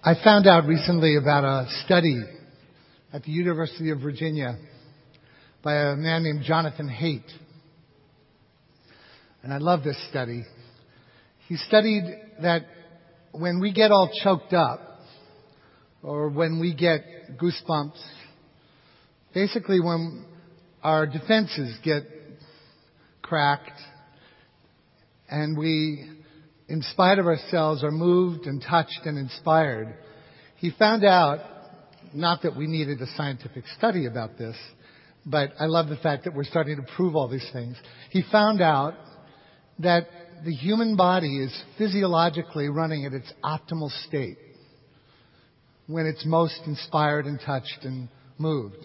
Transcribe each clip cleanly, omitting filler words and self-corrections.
I found out recently about a study at the University of Virginia by a man named Jonathan Haidt. And I love this study. He studied that when we get all choked up, or when we get goosebumps, basically when our defenses get cracked and we, in spite of ourselves, are moved and touched and inspired, he found out, not that we needed a scientific study about this, but I love the fact that we're starting to prove all these things. He found out that the human body is physiologically running at its optimal state when it's most inspired and touched and moved.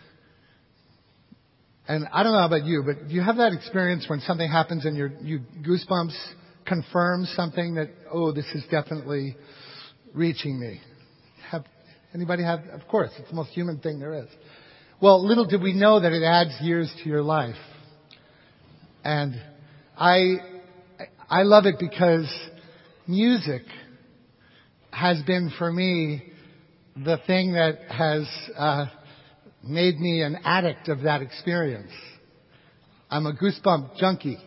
And I don't know about you, but do you have that experience when something happens and you goosebumps confirms something that, oh, this is definitely reaching me? Anybody have? Of course, it's the most human thing there is. Well, little did we know that it adds years to your life. And I love it because music has been for me the thing that has made me an addict of that experience. I'm a goosebump junkie.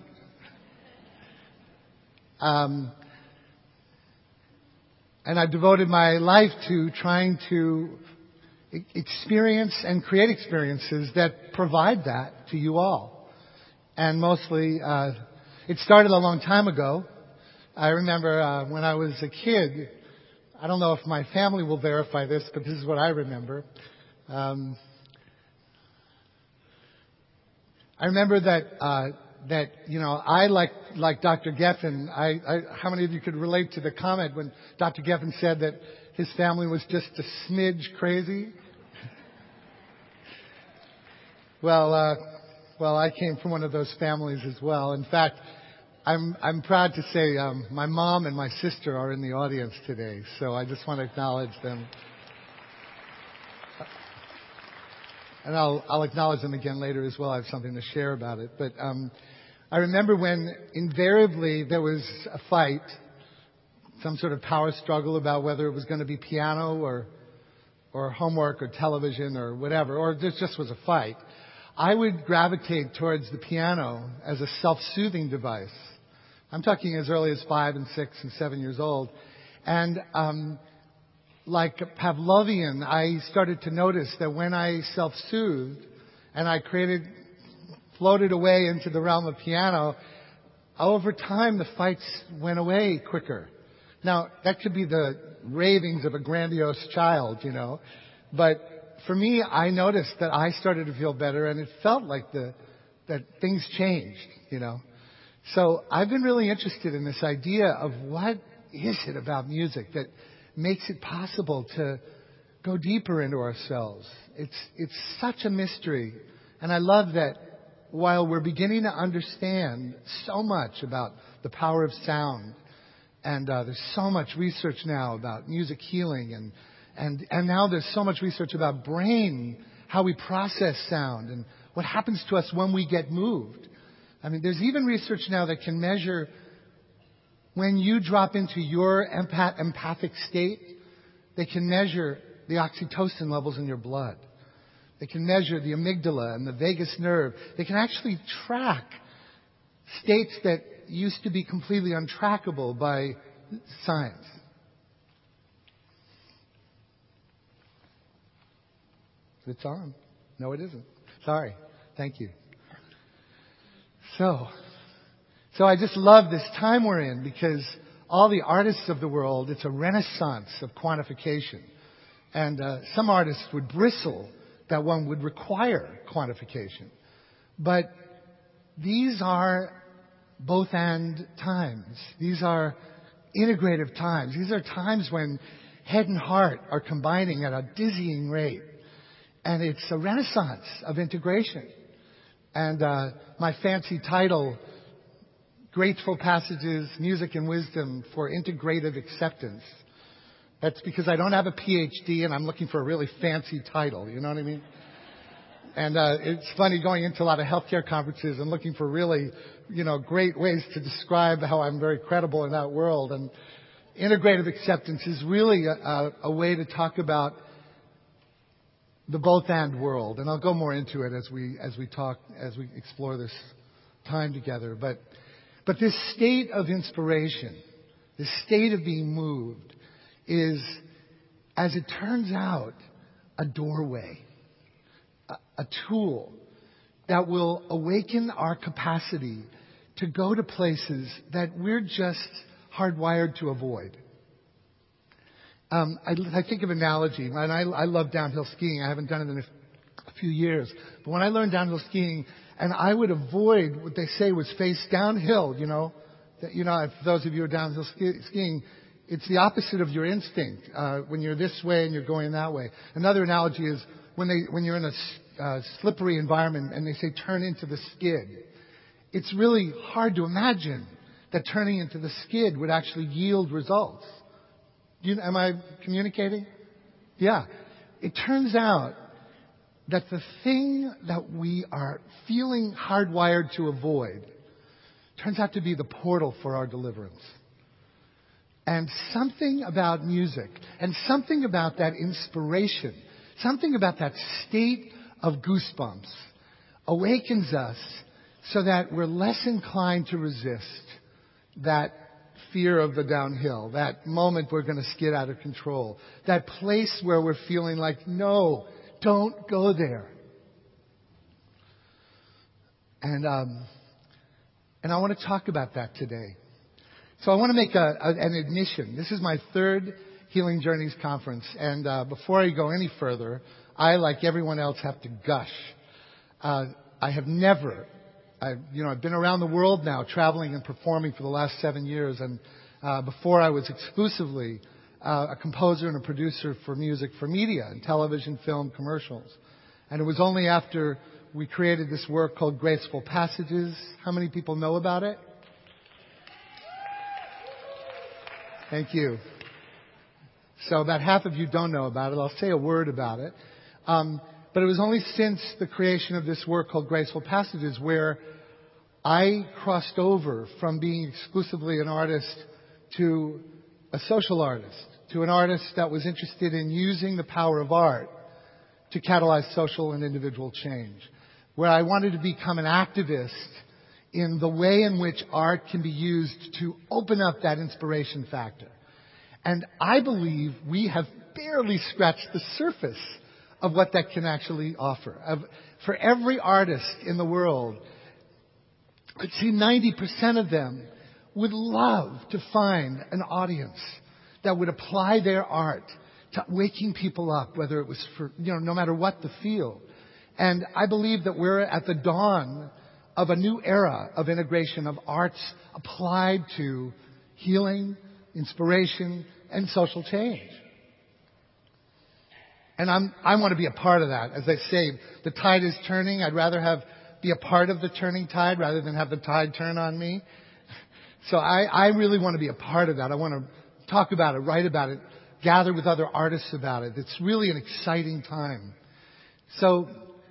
And I've devoted my life to trying to experience and create experiences that provide that to you all. And mostly, it started a long time ago. I remember when I was a kid, I don't know if my family will verify this, but this is what I remember. I remember that I like Dr. Geffen. How many of you could relate to the comment when Dr. Geffen said that his family was just a smidge crazy? Well, I came from one of those families as well. In fact, I'm proud to say my mom and my sister are in the audience today, so I just want to acknowledge them. And I'll acknowledge them again later as well. I have something to share about it. But I remember when invariably there was a fight, some sort of power struggle about whether it was going to be piano or homework or television or whatever, or there just was a fight. I would gravitate towards the piano as a self-soothing device. I'm talking as early as 5 and 6 and 7 years old. And like Pavlovian, I started to notice that when I self-soothed and I floated away into the realm of piano, over time the fights went away quicker. Now, that could be the ravings of a grandiose child, but for me, I noticed that I started to feel better and it felt like that things changed, So I've been really interested in this idea of what is it about music that makes it possible to go deeper into ourselves. It's such a mystery. And I love that while we're beginning to understand so much about the power of sound, and there's so much research now about music healing, and now there's so much research about brain, how we process sound, and what happens to us when we get moved. I mean, there's even research now that can measure when you drop into your empathic state, they can measure the oxytocin levels in your blood. They can measure the amygdala and the vagus nerve. They can actually track states that used to be completely untrackable by science. It's on. No, it isn't. Sorry. Thank you. So I just love this time we're in because all the artists of the world, it's a renaissance of quantification. And some artists would bristle that one would require quantification. But these are both and times. These are integrative times. These are times when head and heart are combining at a dizzying rate. And it's a renaissance of integration. And my fancy title, Grateful Passages, Music and Wisdom for Integrative Acceptance. That's because I don't have a PhD and I'm looking for a really fancy title. You know what I mean? And it's funny going into a lot of healthcare conferences and looking for really, great ways to describe how I'm very credible in that world. And integrative acceptance is really a way to talk about the both-and world, and I'll go more into it as we explore this time together. But this state of inspiration, this state of being moved, is, as it turns out, a doorway, a tool that will awaken our capacity to go to places that we're just hardwired to avoid. I think of an analogy, and I love downhill skiing. I haven't done it in a few years. But when I learned downhill skiing, and I would avoid what they say was face downhill, if those of you who are downhill skiing, it's the opposite of your instinct when you're this way and you're going that way. Another analogy is when you're in a slippery environment and they say turn into the skid. It's really hard to imagine that turning into the skid would actually yield results. Am I communicating? Yeah. It turns out that the thing that we are feeling hardwired to avoid turns out to be the portal for our deliverance. And something about music, and something about that inspiration, something about that state of goosebumps awakens us so that we're less inclined to resist that fear of the downhill, that moment we're going to skid out of control, that place where we're feeling like, no, don't go there. And I want to talk about that today. So I want to make an admission. This is my third Healing Journeys conference, and before I go any further, I, like everyone else, have to gush. I've been around the world now, traveling and performing for the last 7 years, and before I was exclusively a composer and a producer for music for media and television, film, commercials. And it was only after we created this work called Graceful Passages. How many people know about it? Thank you. So about half of you don't know about it. I'll say a word about it. But it was only since the creation of this work called Graceful Passages where I crossed over from being exclusively an artist to a social artist, to an artist that was interested in using the power of art to catalyze social and individual change, where I wanted to become an activist in the way in which art can be used to open up that inspiration factor. And I believe we have barely scratched the surface of what that can actually offer. For every artist in the world, I'd say 90% of them would love to find an audience that would apply their art to waking people up, whether it was for, no matter what the field. And I believe that we're at the dawn of a new era of integration of arts applied to healing, inspiration, and social change. And I want to be a part of that. As I say, the tide is turning. I'd rather be a part of the turning tide rather than have the tide turn on me. So I really want to be a part of that. I want to talk about it, write about it, gather with other artists about it. It's really an exciting time. So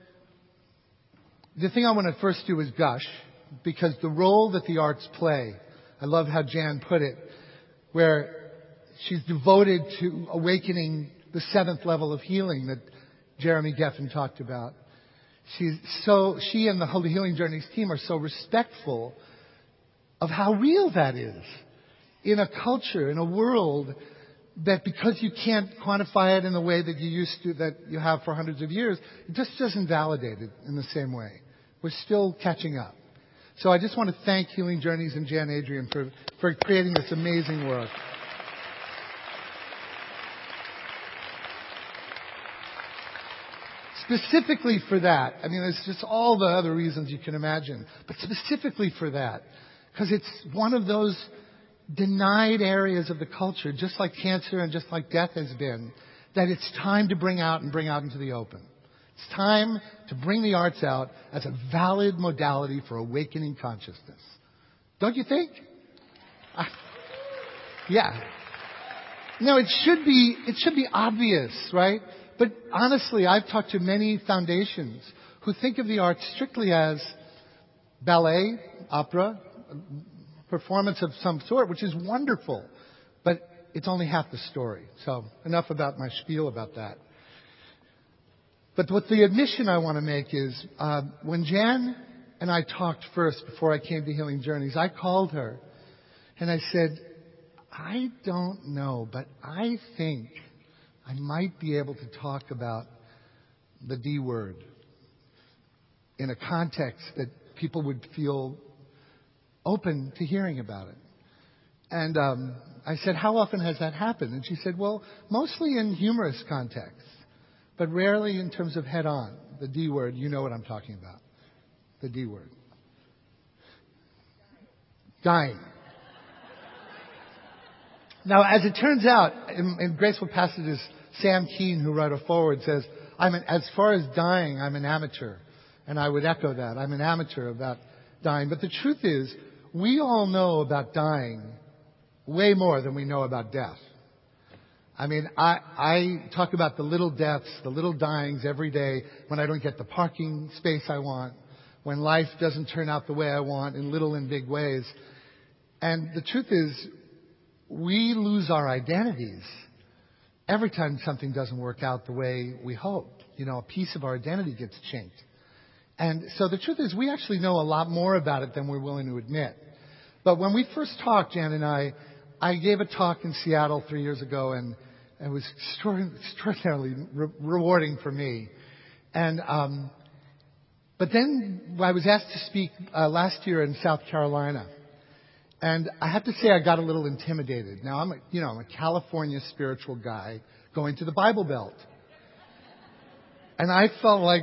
the thing I want to first do is gush, because the role that the arts play, I love how Jan put it, where she's devoted to awakening the seventh level of healing that Jeremy Geffen talked about. She and the Holy Healing Journeys team are so respectful of how real that is in a culture, in a world that, because you can't quantify it in the way that you used to, that you have for hundreds of years, it just doesn't validate it in the same way. We're still catching up. So I just want to thank Healing Journeys and Jan Adrian for creating this amazing work. Specifically for that, there's just all the other reasons you can imagine, but specifically for that, because it's one of those denied areas of the culture, just like cancer and just like death has been, that it's time to bring out into the open. It's time to bring the arts out as a valid modality for awakening consciousness. Don't you think? Yeah. No, it should be obvious, right? But honestly, I've talked to many foundations who think of the arts strictly as ballet, opera, performance of some sort, which is wonderful. But it's only half the story. So enough about my spiel about that. But what the admission I want to make is, when Jan and I talked first before I came to Healing Journeys, I called her and I said, I don't know, but I think I might be able to talk about the D word in a context that people would feel open to hearing about it. And I said, how often has that happened? And she said, well, mostly in humorous contexts, but rarely in terms of head-on. The D word, you know what I'm talking about. The D word. Dying. Now, as it turns out, in Graceful Passages, Sam Keen, who wrote a foreword, says, as far as dying, I'm an amateur. And I would echo that. I'm an amateur about dying. But the truth is, we all know about dying way more than we know about death. I mean, I talk about the little deaths, the little dyings every day when I don't get the parking space I want, when life doesn't turn out the way I want in little and big ways. And the truth is, we lose our identities every time something doesn't work out the way we hoped. You know, a piece of our identity gets chinked. And so the truth is, we actually know a lot more about it than we're willing to admit. But when we first talked, Jan and I gave a talk in Seattle 3 years ago, and it was extraordinarily rewarding for me. And but then I was asked to speak last year in South Carolina. And I have to say I got a little intimidated. Now, I'm a California spiritual guy going to the Bible Belt. And I felt like,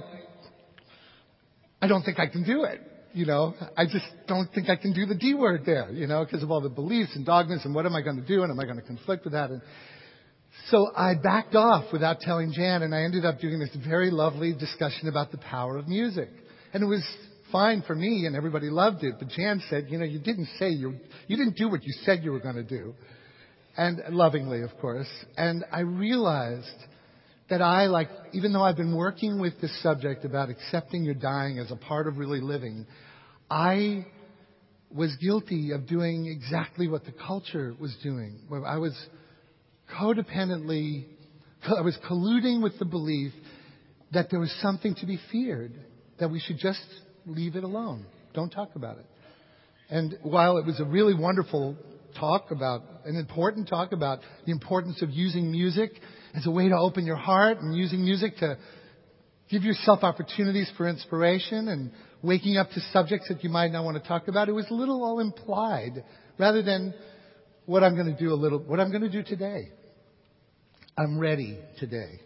I don't think I can do it. I just don't think I can do the D word there, because of all the beliefs and dogmas and what am I going to do and am I going to conflict with that? And so I backed off without telling Jan, and I ended up doing this very lovely discussion about the power of music. And it was fine for me and everybody loved it, but Jan said, you didn't do what you said you were going to do. And lovingly, of course. And I realized that even though I've been working with this subject about accepting your dying as a part of really living, I was guilty of doing exactly what the culture was doing. Where I was colluding with the belief that there was something to be feared, that we should just leave it alone. Don't talk about it. And while it was a really wonderful an important talk about the importance of using music as a way to open your heart and using music to give yourself opportunities for inspiration and waking up to subjects that you might not want to talk about, it was a little all implied rather than what I'm going to do today. I'm ready today.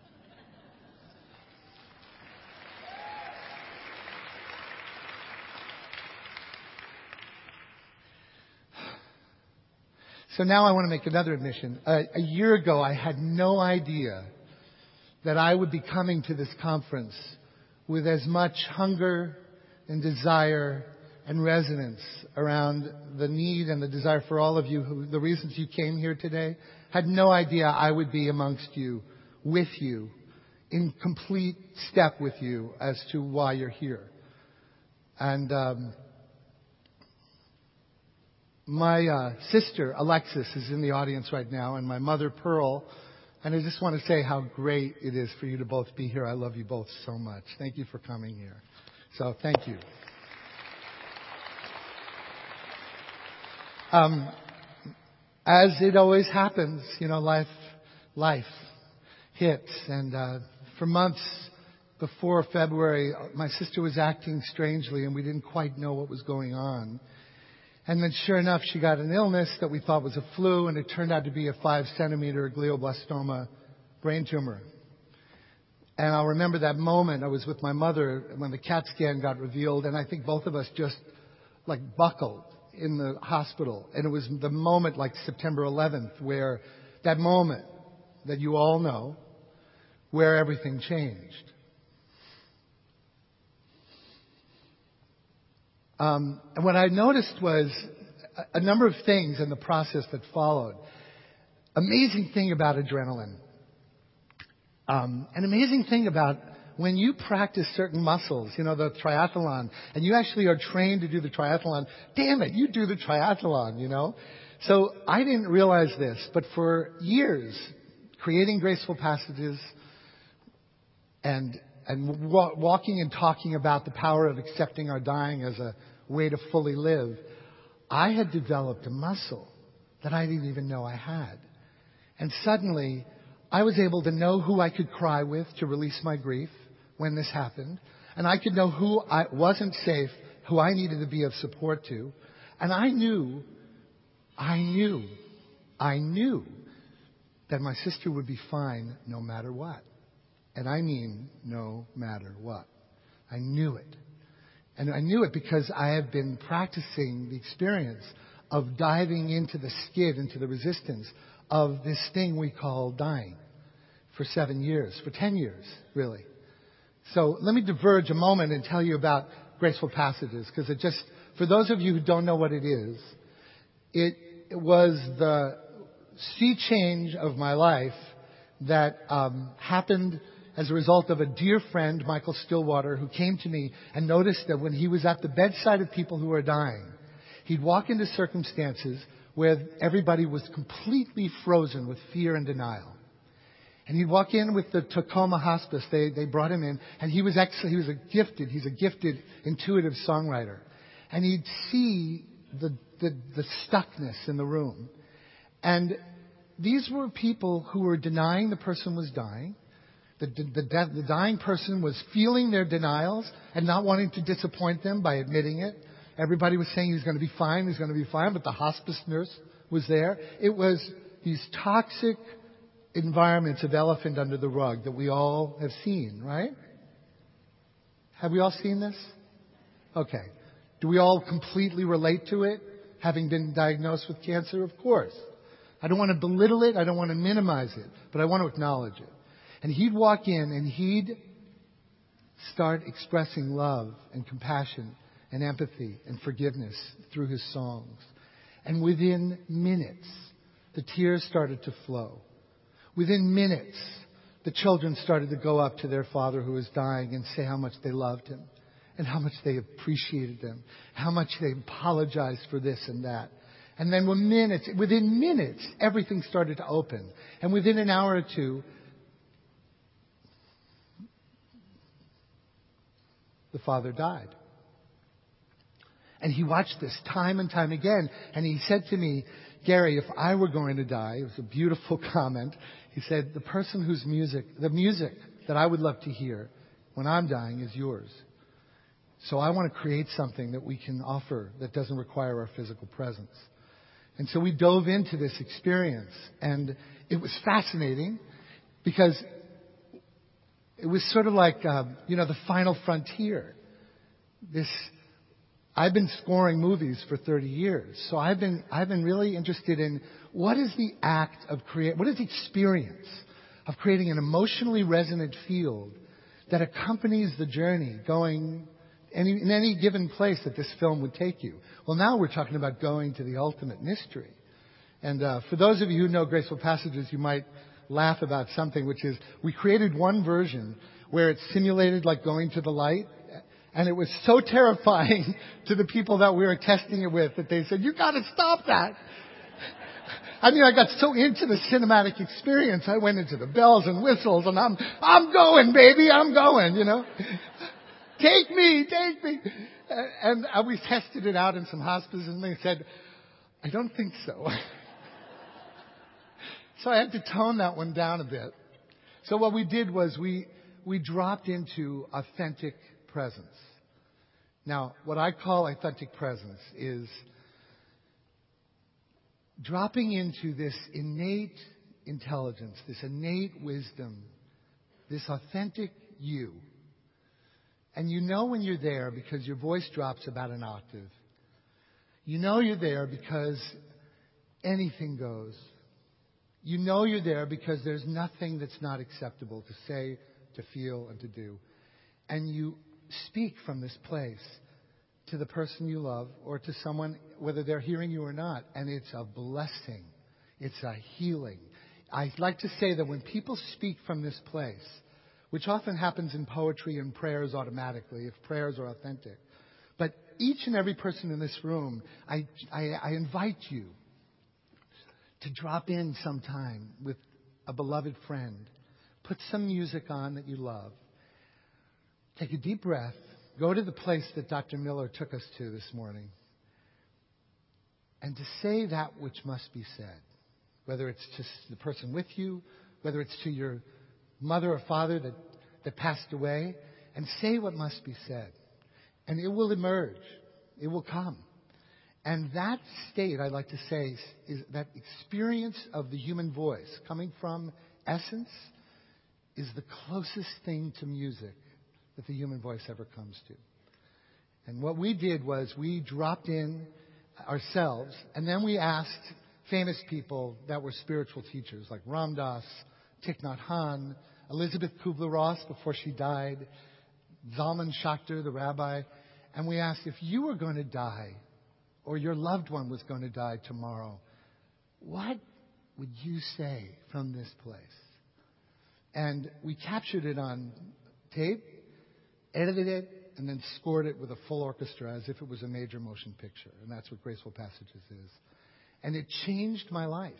So now I want to make another admission. A year ago, I had no idea that I would be coming to this conference with as much hunger and desire and resonance around the need and the desire for all of you, the reasons you came here today. Had no idea I would be amongst you, with you, in complete step with you as to why you're here. And my sister, Alexis, is in the audience right now, and my mother, Pearl. And I just want to say how great it is for you to both be here. I love you both so much. Thank you for coming here. So thank you. As it always happens, life hits. And for months before February, my sister was acting strangely, and we didn't quite know what was going on. And then sure enough, she got an illness that we thought was a flu, and it turned out to be a 5-centimeter glioblastoma brain tumor. And I'll remember that moment. I was with my mother when the CAT scan got revealed, and I think both of us just buckled in the hospital. And it was the moment like September 11th, where that moment that you all know, where everything changed. And what I noticed was a number of things in the process that followed. Amazing thing about adrenaline. An amazing thing about when you practice certain muscles, the triathlon, and you actually are trained to do the triathlon, damn it, you do the triathlon, So I didn't realize this, but for years, creating Graceful Passages and walking and talking about the power of accepting our dying as a way to fully live, I had developed a muscle that I didn't even know I had. And suddenly, I was able to know who I could cry with to release my grief when this happened. And I could know who I wasn't safe, who I needed to be of support to. And I knew that my sister would be fine no matter what. And I mean no matter what. I knew it. And I knew it because I have been practicing the experience of diving into the skid, into the resistance of this thing we call dying for 7 years, for 10 years, really. So let me diverge a moment and tell you about Graceful Passages, because it just, for those of you who don't know what it is, it was the sea change of my life that happened as a result of a dear friend, Michael Stillwater, who came to me and noticed that when he was at the bedside of people who were dying, he'd walk into circumstances where everybody was completely frozen with fear and denial. And he'd walk in with the Tacoma Hospice. They brought him in, and he's a gifted intuitive songwriter. And he'd see the stuckness in the room. And these were people who were denying the person was dying. The dying person was feeling their denials and not wanting to disappoint them by admitting it. Everybody was saying he's going to be fine, but the hospice nurse was there. It was these toxic environments of elephant under the rug that we all have seen, right? Have we all seen this? Okay. Do we all completely relate to it, having been diagnosed with cancer? Of course. I don't want to belittle it. I don't want to minimize it, but I want to acknowledge it. And he'd walk in and he'd start expressing love and compassion and empathy and forgiveness through his songs. And within minutes, the tears started to flow. Within minutes, the children started to go up to their father who was dying and say how much they loved him and how much they appreciated him, how much they apologized for this and that. And then within minutes, everything started to open. And within an hour or two, the father died. And he watched this time and time again. And he said to me, Gary, if I were going to die, it was a beautiful comment. He said, the music that I would love to hear when I'm dying is yours. So I want to create something that we can offer that doesn't require our physical presence. And so we dove into this experience. And it was fascinating because it was sort of like, the final frontier. I've been scoring movies for 30 years. So I've been really interested in what is the experience of creating an emotionally resonant field that accompanies the journey going in any given place that this film would take you. Well, now we're talking about going to the ultimate mystery. And for those of you who know Graceful Passages, you might laugh about something, which is we created one version where it simulated like going to the light. And it was so terrifying to the people that we were testing it with that they said, you got to stop that. I got so into the cinematic experience. I went into the bells and whistles and I'm going, baby, I'm going, Take me. And we tested it out in some hospices and they said, I don't think so. So I had to tone that one down a bit. So what we did was we dropped into authentic presence. Now, what I call authentic presence is dropping into this innate intelligence, this innate wisdom, this authentic you. And you know when you're there because your voice drops about an octave. You know you're there because anything goes. You know you're there because there's nothing that's not acceptable to say, to feel, and to do. And you speak from this place to the person you love or to someone, whether they're hearing you or not. And it's a blessing. It's a healing. I like to say that when people speak from this place, which often happens in poetry and prayers automatically, if prayers are authentic. But each and every person in this room, I invite you to drop in sometime with a beloved friend, put some music on that you love, take a deep breath, go to the place that Dr. Miller took us to this morning, and to say that which must be said, whether it's to the person with you, whether it's to your mother or father that passed away, and say what must be said. And it will emerge. It will come. And that state, I'd like to say, is that experience of the human voice coming from essence is the closest thing to music that the human voice ever comes to. And what we did was we dropped in ourselves, and then we asked famous people that were spiritual teachers, like Ram Dass, Thich Nhat Hanh, Elizabeth Kubler-Ross before she died, Zalman Schachter, the rabbi, and we asked, if you were going to die, or your loved one was going to die tomorrow, what would you say from this place? And we captured it on tape, edited it, and then scored it with a full orchestra as if it was a major motion picture. And that's what Graceful Passages is. And it changed my life.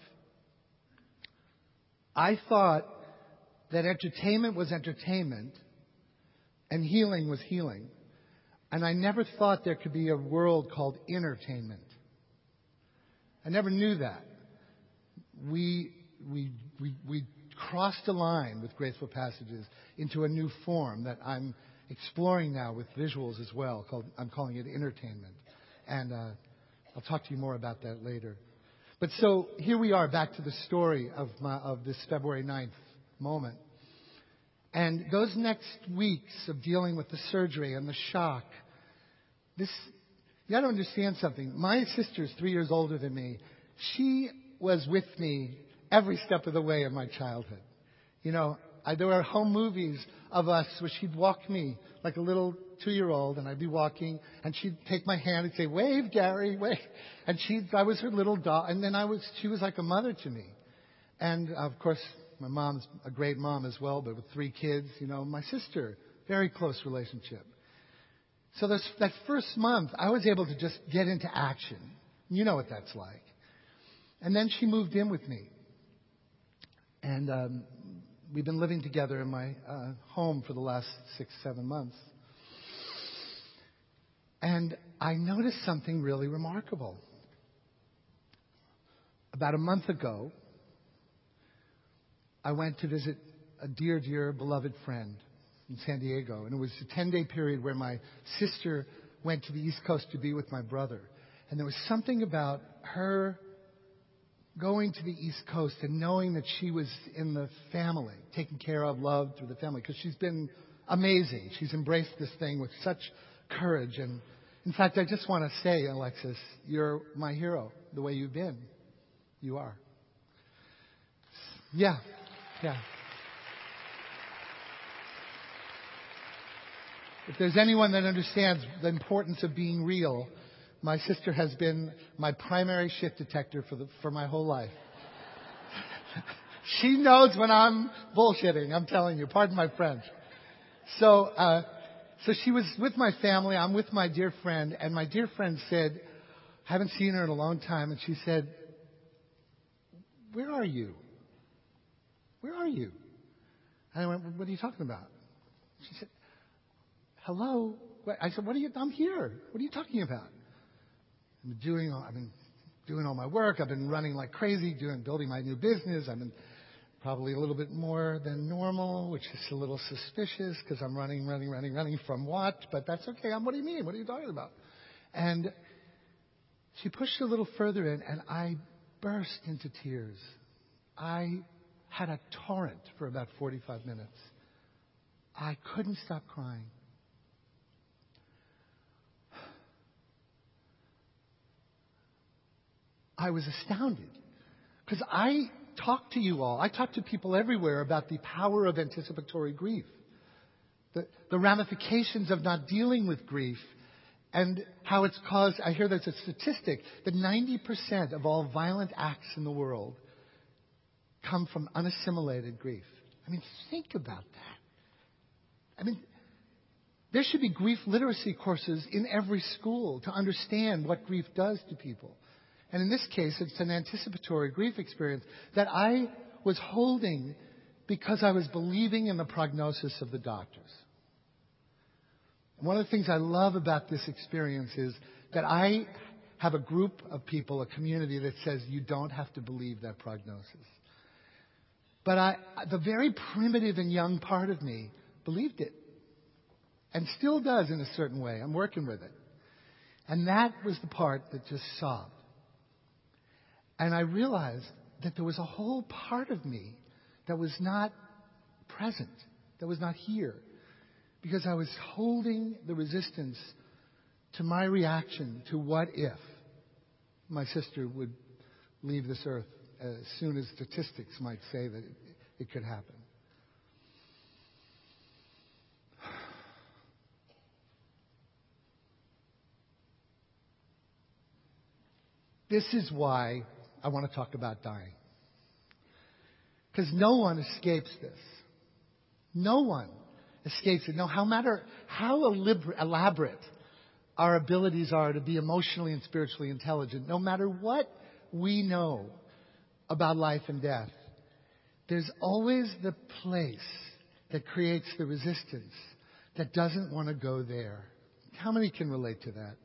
I thought that entertainment was entertainment and healing was healing. And I never thought there could be a world called entertainment. I never knew that. We crossed a line with Graceful Passages into a new form that I'm exploring now with visuals as well. I'm calling it entertainment. And I'll talk to you more about that later. But so here we are back to the story of this February 9th moment. And those next weeks of dealing with the surgery and the shock, you got to understand something. My sister's 3 years older than me. She was with me every step of the way of my childhood. You know, there were home movies of us where she'd walk me like a little 2-year-old, and I'd be walking, and she'd take my hand and say, "Wave, Gary, wave." And I was her little doll, and then she was like a mother to me. And of course, my mom's a great mom as well, but with 3 kids, you know, my sister, very close relationship. So that first month, I was able to just get into action. You know what that's like. And then she moved in with me. And we've been living together in my home for the last 6-7 months. And I noticed something really remarkable. About a month ago, I went to visit a dear, dear, beloved friend in San Diego. And it was a 10-day period where my sister went to the East Coast to be with my brother. And there was something about her going to the East Coast and knowing that she was in the family, taken care of, loved through the family, because she's been amazing. She's embraced this thing with such courage. And in fact, I just want to say, Alexis, you're my hero, the way you've been. You are. Yeah. If there's anyone that understands the importance of being real, my sister has been my primary shit detector for my whole life. She knows when I'm bullshitting, I'm telling you. Pardon my French. So she was with my family. I'm with my dear friend. And my dear friend said, haven't seen her in a long time. And she said, "Where are you? Where are you?" And I went, "What are you talking about?" She said, "Hello?" I said, "I'm here. What are you talking about?" I've been doing all my work. I've been running like crazy, building my new business. I've been probably a little bit more than normal, which is a little suspicious because I'm running from what? But that's okay. What do you mean? What are you talking about? And she pushed a little further in, and I burst into tears. I had a torrent for about 45 minutes. I couldn't stop crying. I was astounded because I talk to you all. I talk to people everywhere about the power of anticipatory grief, the ramifications of not dealing with grief, and how it's caused. I hear there's a statistic that 90% of all violent acts in the world come from unassimilated grief. I mean, think about that. I mean, there should be grief literacy courses in every school to understand what grief does to people. And in this case, it's an anticipatory grief experience that I was holding because I was believing in the prognosis of the doctors. One of the things I love about this experience is that I have a group of people, a community that says you don't have to believe that prognosis. But the very primitive and young part of me believed it. And still does in a certain way. I'm working with it. And that was the part that just sobbed. And I realized that there was a whole part of me that was not present, that was not here. Because I was holding the resistance to my reaction to what if my sister would leave this earth as soon as statistics might say that it could happen. This is why I want to talk about dying. Because no one escapes this. No one escapes it. No matter how elaborate our abilities are to be emotionally and spiritually intelligent, no matter what we know about life and death, there's always the place that creates the resistance that doesn't want to go there. How many can relate to that?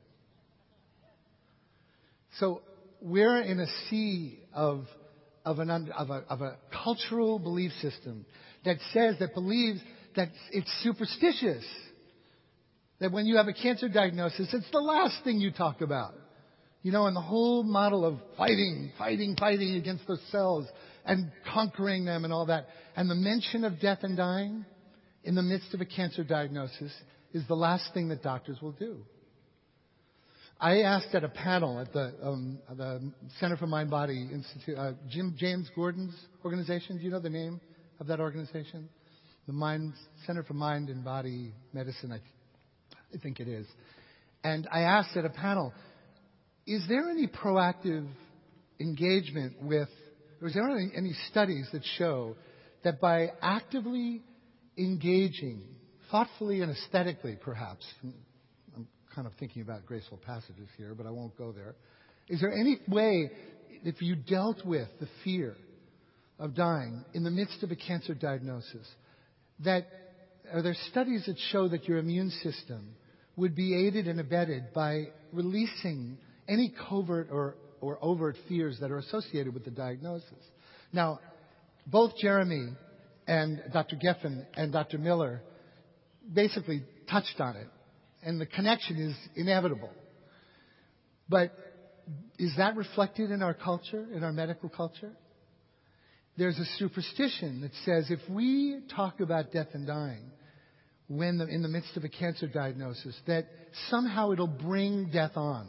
So we're in a sea of a cultural belief system that says, that believes that it's superstitious. That when you have a cancer diagnosis, it's the last thing you talk about. And the whole model of fighting against those cells and conquering them and all that. And the mention of death and dying in the midst of a cancer diagnosis is the last thing that doctors will do. I asked at a panel at the Center for Mind Body Institute, James Gordon's organization. Do you know the name of that organization? The Center for Mind and Body Medicine, I think it is. And I asked at a panel, is there any proactive engagement with, or is there any studies that show that by actively engaging, thoughtfully and aesthetically perhaps, I'm kind of thinking about graceful passages here, but I won't go there. Is there any way, if you dealt with the fear of dying in the midst of a cancer diagnosis, are there studies that show that your immune system would be aided and abetted by releasing any covert or overt fears that are associated with the diagnosis? Now, both Jeremy and Dr. Geffen and Dr. Miller basically touched on it, and the connection is inevitable. But is that reflected in our culture, in our medical culture? There's a superstition that says if we talk about death and dying in the midst of a cancer diagnosis, that somehow it'll bring death on.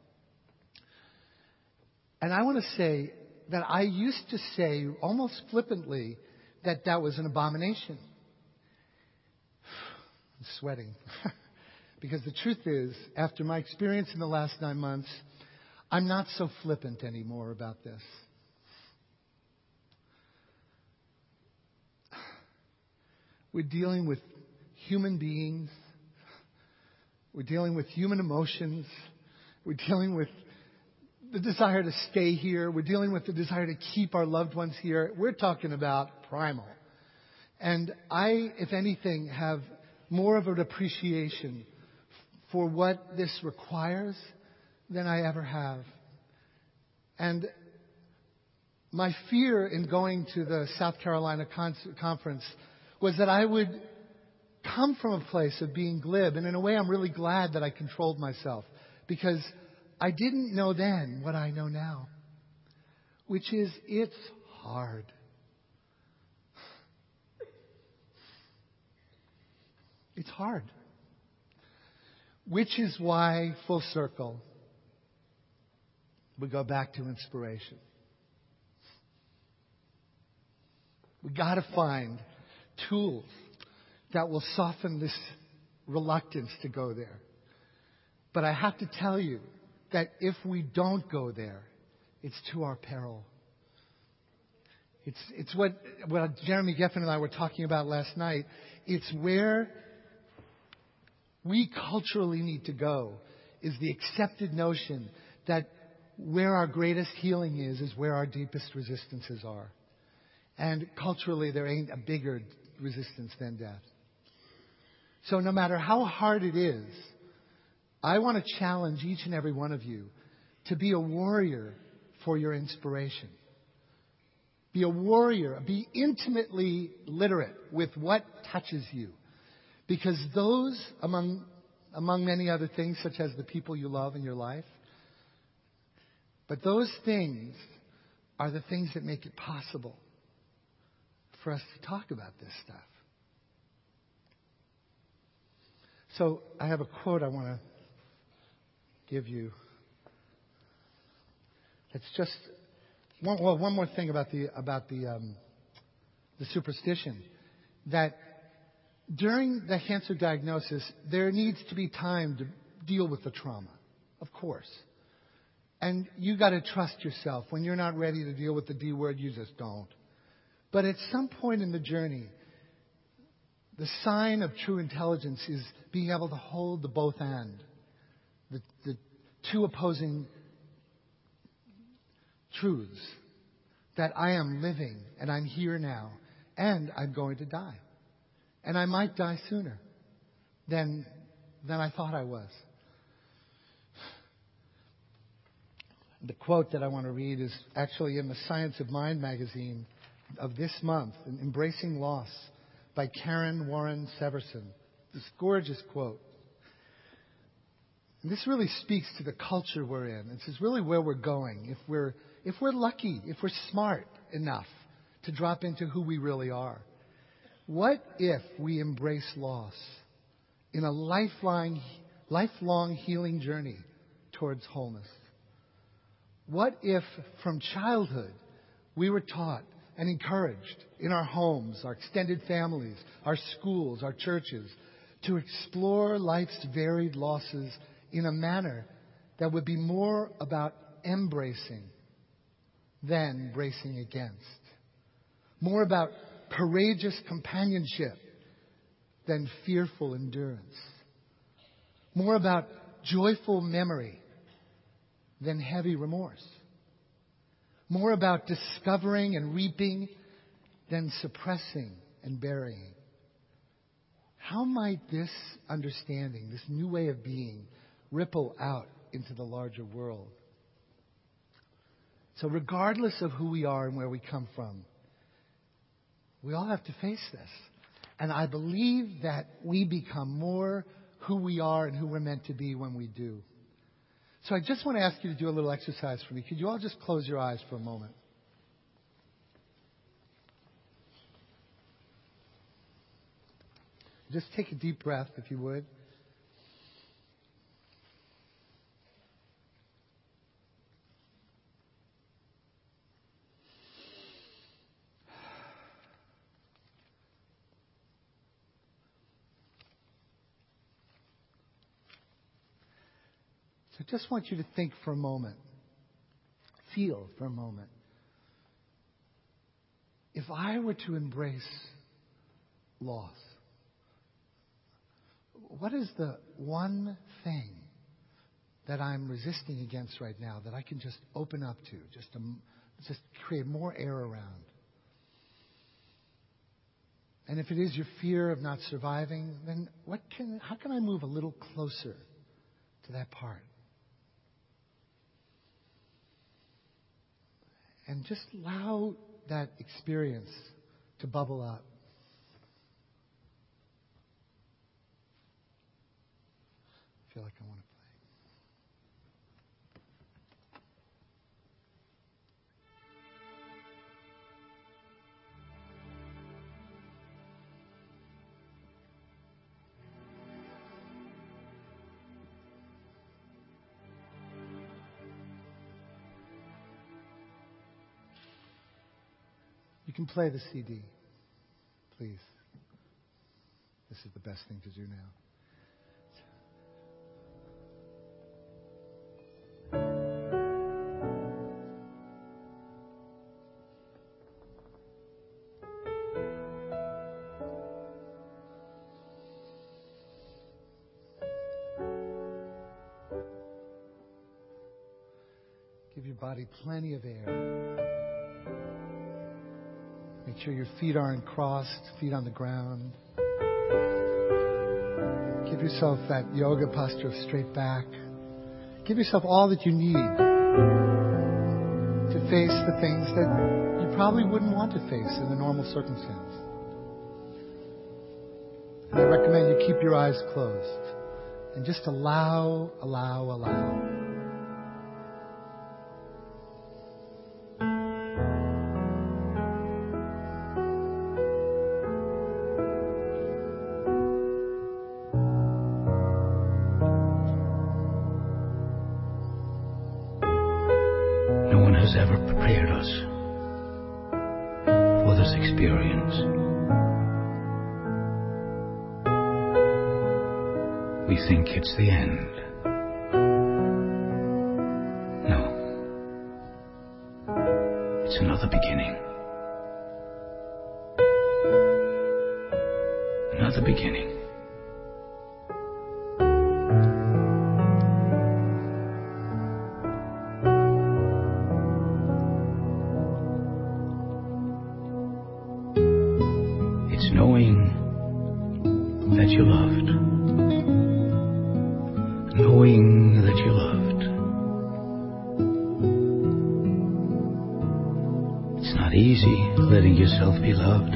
And I want to say that I used to say almost flippantly that was an abomination. I'm sweating. Because the truth is, after my experience in the last 9 months, I'm not so flippant anymore about this. We're dealing with human beings. We're dealing with human emotions. We're dealing with the desire to stay here. We're dealing with the desire to keep our loved ones here. We're talking about primal. And I, if anything, have more of an appreciation for what this requires than I ever have. And my fear in going to the South Carolina conference was that I would come from a place of being glib. And in a way, I'm really glad that I controlled myself, because I didn't know then what I know now, which is it's hard. It's hard. Which is why, full circle, we go back to inspiration. We got to find tools that will soften this reluctance to go there. But I have to tell you that if we don't go there, it's to our peril. It's what Jeremy Geffen and I were talking about last night. It's where we culturally need to go, is the accepted notion that where our greatest healing is where our deepest resistances are. And culturally, there ain't a bigger resistance than death. So no matter how hard it is, I want to challenge each and every one of you to be a warrior for your inspiration. Be a warrior. Be intimately literate with what touches you. Because those, among many other things, such as the people you love in your life, but those things are the things that make it possible for us to talk about this stuff. So I have a quote I want to give you. It's just one more thing about the superstition, that during the cancer diagnosis there needs to be time to deal with the trauma, of course. And you got to trust yourself. When you're not ready to deal with the D word, you just don't. But at some point in the journey, the sign of true intelligence is being able to hold the both and, the two opposing truths, that I am living and I'm here now and I'm going to die. And I might die sooner than I thought I was. The quote that I want to read is actually in the Science of Mind magazine of this month, Embracing Loss by Karen Warren Severson. This gorgeous quote. And this really speaks to the culture we're in. This is really where we're going. If we're lucky, if we're smart enough to drop into who we really are. What if we embrace loss in a lifelong healing journey towards wholeness? What if from childhood we were taught and encouraged in our homes, our extended families, our schools, our churches, to explore life's varied losses in a manner that would be more about embracing than bracing against? More about courageous companionship than fearful endurance. More about joyful memory than heavy remorse. More about discovering and reaping than suppressing and burying. How might this understanding, this new way of being, ripple out into the larger world? So regardless of who we are and where we come from, we all have to face this. And I believe that we become more who we are and who we're meant to be when we do. So I just want to ask you to do a little exercise for me. Could you all just close your eyes for a moment? Just take a deep breath, if you would. So I just want you to think for a moment. Feel for a moment. If I were to embrace loss, what is the one thing that I'm resisting against right now that I can just open up to, just create more air around? And if it is your fear of not surviving, then how can I move a little closer to that part? And just allow that experience to bubble up. I feel like I want to play. You can play the CD, please. This is the best thing to do now. your body plenty of air. Make sure your feet aren't crossed, feet on the ground. Give yourself that yoga posture of straight back. Give yourself all that you need to face the things that you probably wouldn't want to face in a normal circumstance. And I recommend you keep your eyes closed and just allow. No one has ever prepared us for this experience. We think it's the end. No. It's another beginning. Another beginning. It's knowing that you're loved. Knowing that you're loved. It's not easy letting yourself be loved.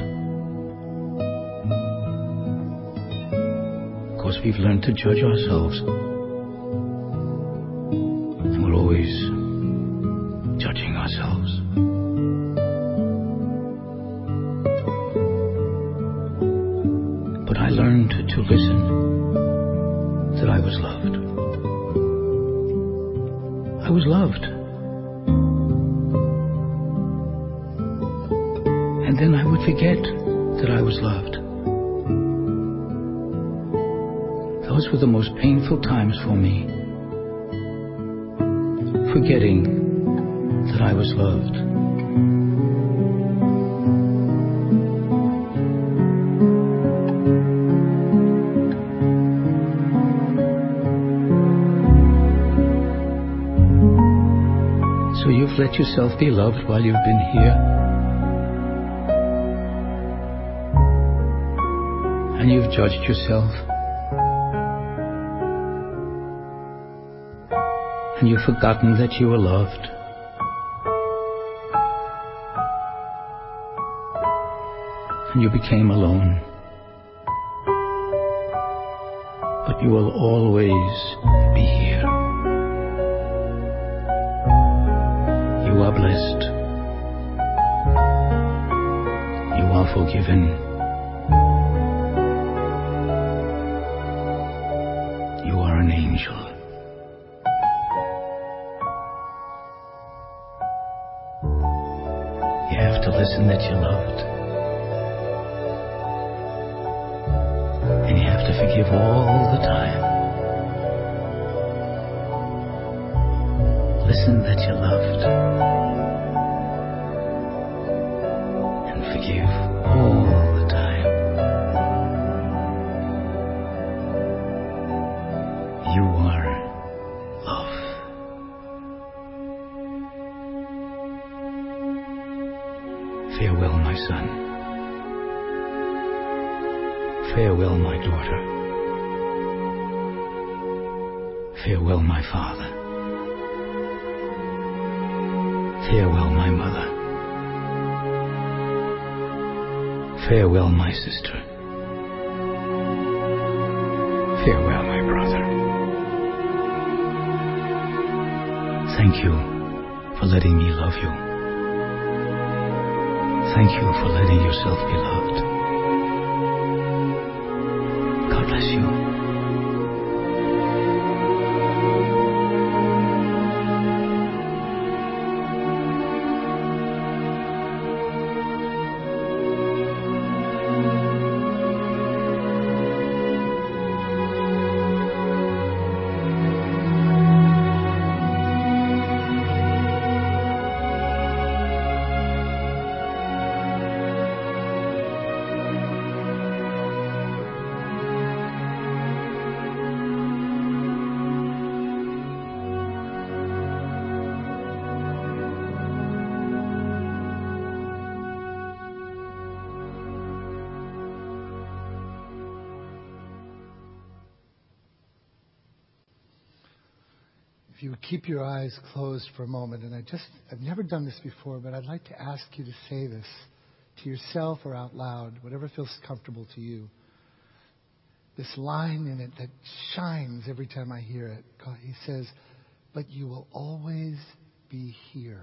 Of course, we've learned to judge ourselves. And we're always judging ourselves. But I learned to listen, that I was loved. I was loved. And then I would forget that I was loved. Those were the most painful times for me. Forgetting that I was loved. So you've let yourself be loved while you've been here. And you've judged yourself. And you've forgotten that you were loved. And you became alone. But you will always be here. You are blessed. You are forgiven. You are an angel. You have to listen that you're loved. And you have to forgive all the time. Listen that you're loved. And forgive all the time. You are love. Farewell, my son. Farewell, my daughter. Farewell, my father. Farewell, my mother. Farewell, my sister. Farewell, my brother. Thank you for letting me love you. Thank you for letting yourself be loved. God bless you. If you would keep your eyes closed for a moment, and I've never done this before, but I'd like to ask you to say this to yourself or out loud, whatever feels comfortable to you. This line in it that shines every time I hear it. God, he says, but you will always be here.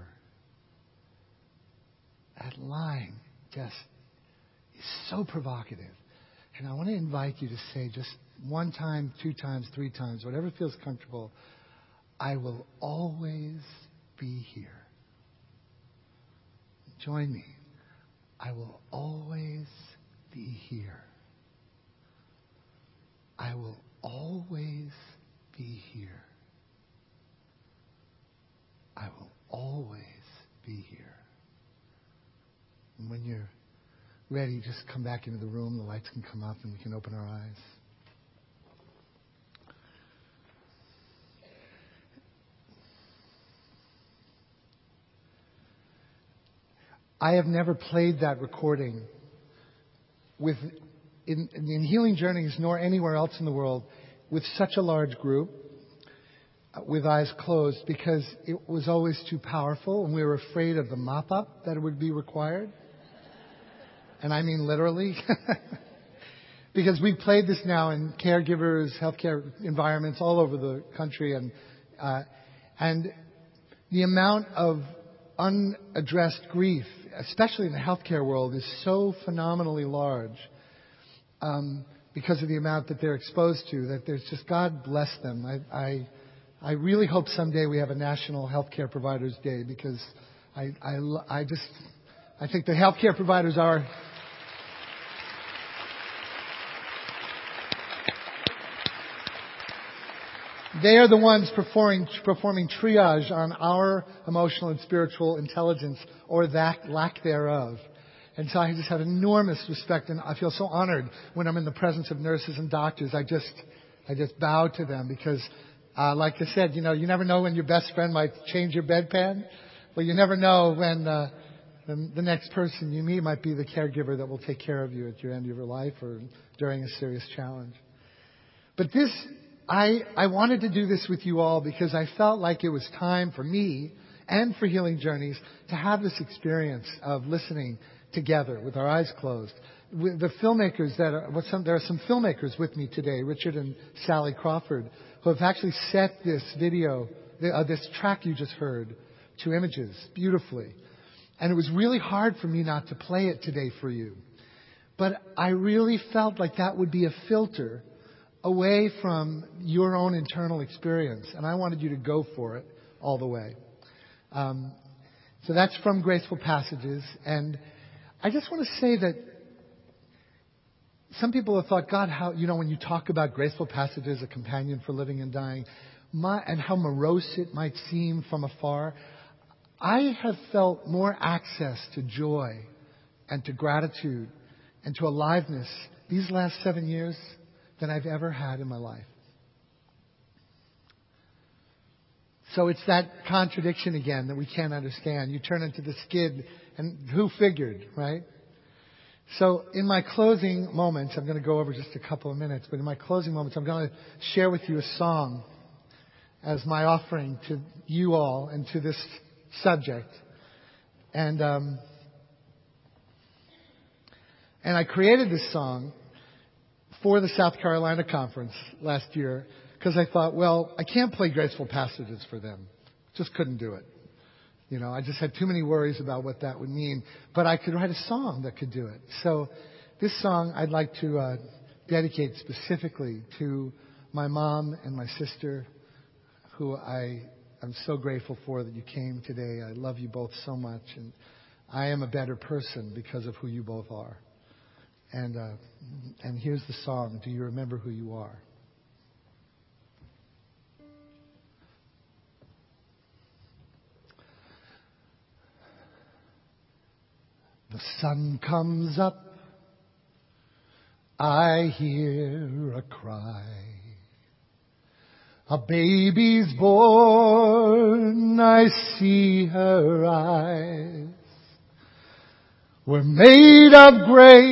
That line just is so provocative. And I want to invite you to say just one time, 2 times, 3 times, whatever feels comfortable, I will always be here. Join me. I will always be here. I will always be here. I will always be here. And when you're ready, just come back into the room. The lights can come up and we can open our eyes. I have never played that recording in Healing Journeys nor anywhere else in the world with such a large group with eyes closed because it was always too powerful and we were afraid of the mop-up that would be required. And I mean literally. Because we've played this now in caregivers, healthcare environments all over the country and the amount of unaddressed grief, especially in the healthcare world, is so phenomenally large because of the amount that they're exposed to, that there's just, God bless them. I really hope someday we have a National Healthcare Providers Day because I think the healthcare providers are... They are the ones performing triage on our emotional and spiritual intelligence or that lack thereof. And so I just have enormous respect and I feel so honored when I'm in the presence of nurses and doctors. I just bow to them because, like I said, you never know when your best friend might change your bedpan. Well, you never know when the next person you meet might be the caregiver that will take care of you at your end of your life or during a serious challenge. But I wanted to do this with you all because I felt like it was time for me and for Healing Journeys to have this experience of listening together with our eyes closed. The filmmakers there are some filmmakers with me today, Richard and Sally Crawford, who have actually set this video, this track you just heard, to images beautifully. And it was really hard for me not to play it today for you. But I really felt like that would be a filter away from your own internal experience. And I wanted you to go for it all the way. So that's from Graceful Passages. And I just want to say that some people have thought, God, how, when you talk about Graceful Passages, a companion for living and dying, and how morose it might seem from afar, I have felt more access to joy and to gratitude and to aliveness these last 7 years than I've ever had in my life. So it's that contradiction again that we can't understand. You turn into the skid, and who figured, right? So in my closing moments, I'm going to go over just a couple of minutes, but in my closing moments, I'm going to share with you a song as my offering to you all and to this subject. And I created this song for the South Carolina conference last year because I thought, well, I can't play Graceful Passages for them. Just couldn't do it. I just had too many worries about what that would mean. But I could write a song that could do it. So this song I'd like to dedicate specifically to my mom and my sister, who I am so grateful for that you came today. I love you both so much. And I am a better person because of who you both are. And here's the song, Do You Remember Who You Are? The sun comes up, I hear a cry. A baby's born, I see her eyes. We're made of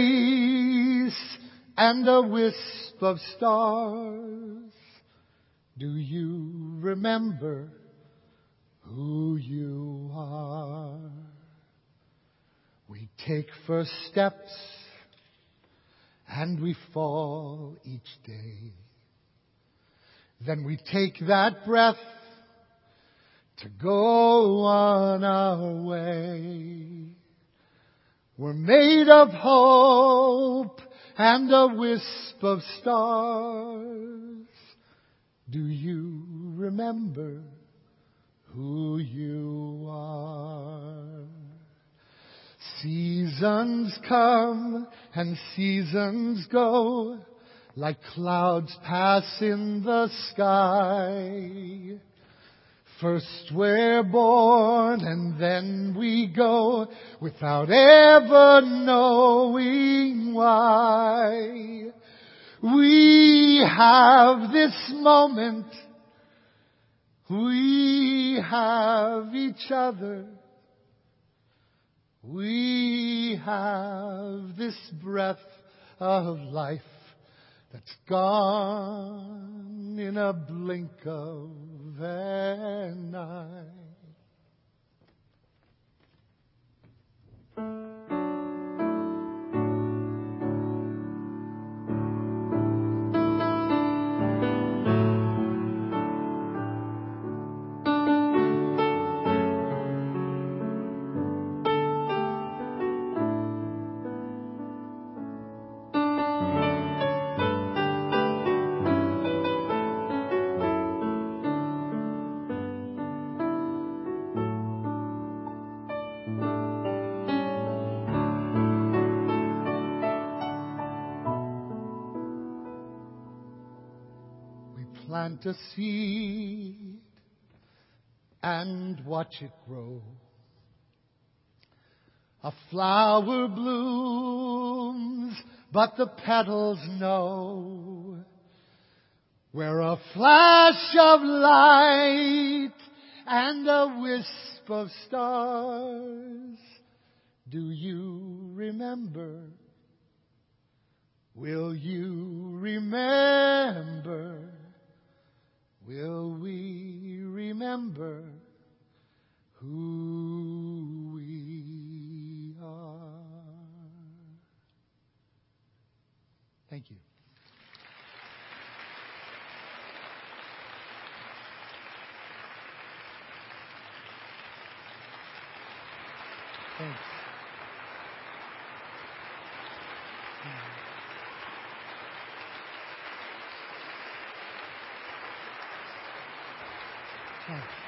grace and a wisp of stars. Do you remember who you are? We take first steps and we fall each day. Then we take that breath to go on our way. We're made of hope and a wisp of stars. Do you remember who you are? Seasons come and seasons go, like clouds pass in the sky. First we're born and then we go, without ever knowing why. We have this moment, we have each other, we have this breath of life that's gone in a blink of an eye. Plant a seed and watch it grow. A flower blooms, but the petals know. We're a flash of light and a wisp of stars. Do you remember? Will you remember? Will we remember who we are? Thank you. Thanks. Thanks.